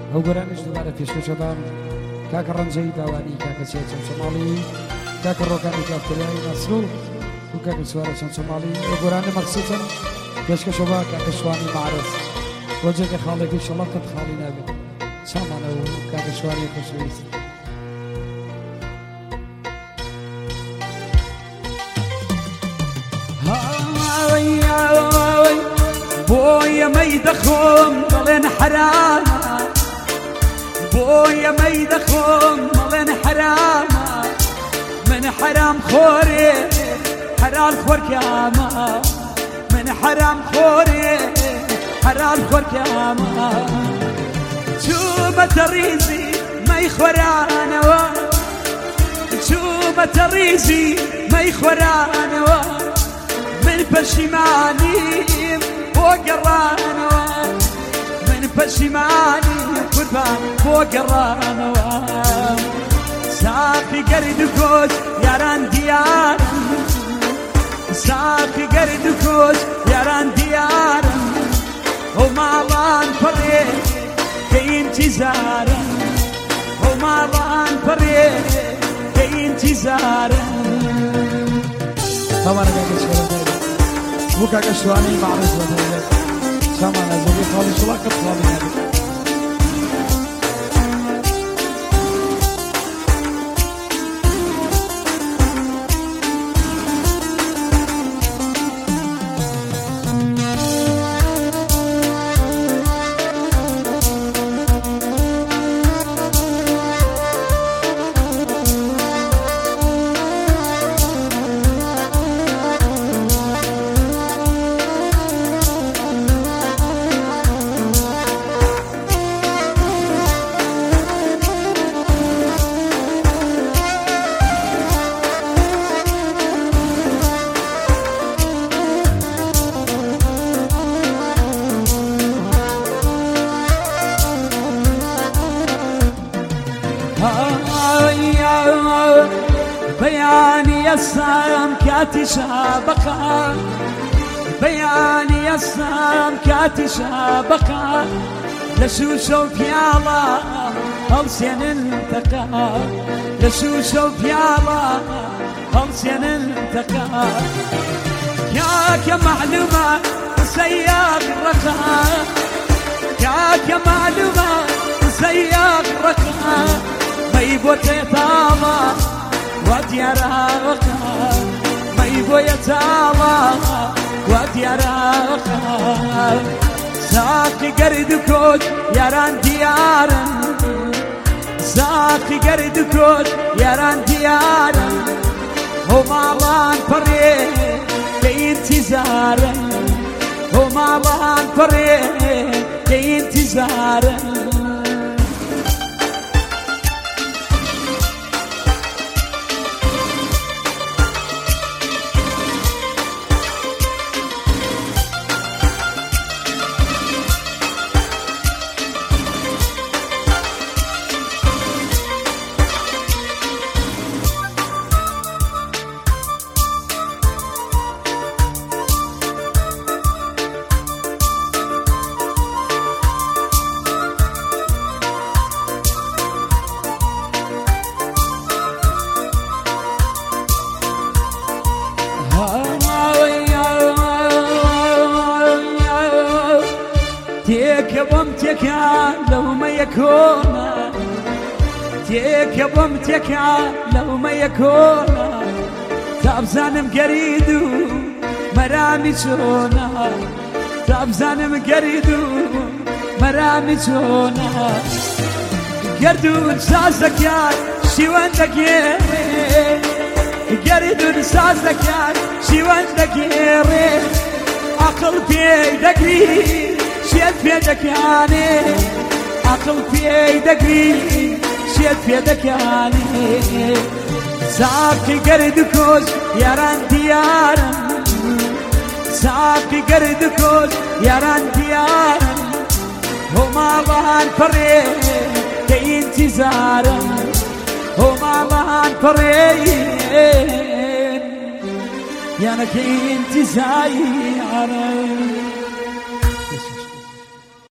ئەو گۆرانش دووبارە پێشکەشەدان کاکە ڕەنجەی داوانی کاکە چێچەم سۆماڵی کاکە ڕۆکانی کافتریایی نەسرو و کاکە سوارە چەند سۆماڵی ئەو گۆرانە مەخسوسن پێشکەشە بە کاکە شوانی معرز بۆ جێگە خاڵێکی شەڵە قەت خاڵی نابێت چامانە و کاکە شوانی خۆشەویست بۆیە مەیدەخۆم بڵێن حرامە بۆیە مەیدەخۆم بڵێن حرامە من حرام خۆرێ حلال خۆرکامە من حرام خۆرێ حلال خۆرکامە چوومەتە ڕیزی مەی خۆرانەوە چوومەتە ڕیزی مەی خۆرانەوە من پەشیمانیم بۆ گەڕانەوە من پەشیمانی قوربان بۆ گەڕانەوە ساقی گەرد و کۆچ یاران دیارن ساقی گەرد و کۆچ یاران دیارن ئەو ماڵان پەڕێ کە ئینتیزارن ئەو ماڵان پەڕێ کە ئینتیزارن طبعا بو کاکە شوانی معرض بەدەوێت چامان ئەزەوی خاڵی شڵا قەت خاڵی نابێت بياني السام كاتي شابقا بياني السام كاتي شابقا لشوشو بيالا هلسين التقى لشوشو بيالا هلسين التقى ياك معلومة سياق رقا ياك معلومة سياق رقا ما يبوتي طالا وديارها ما يبغى يتعالى وديارها ساقي قرد كوج ياران ديارن ساقي قرد كوج ياران ديارن هما لان فري كإنتظارن هما لان فري كإنتظارن تيكا لو ما يكون تيكا بمتكا لو ما يكون تابزانم قريدو مرامي شونا تابزانم قريدو مرامي شونا قردو سازك يا شيوانك يا قردو سازك يا شيوانك يا عقل بيدك شيت بيدك يعني عقل بيدك شيت بيدك يعني ساقي قرد كوز ياران ديارن ساقي قرد كوز ياران ديارن هما لان فري كإنتظارن هما لان فري يانا كإنتظارن